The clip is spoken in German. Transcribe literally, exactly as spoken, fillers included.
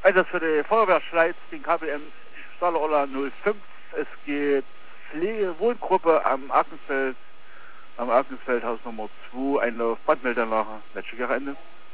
Einsatz für die Feuerwehr Schleiz, den K B M Stahleroller null fünf. Es geht Pflegewohngruppe am Arkensfeld, am Arkensfeld, Haus Nummer zwei, Einlauf, Brandmeldeanlage, letzte Ende.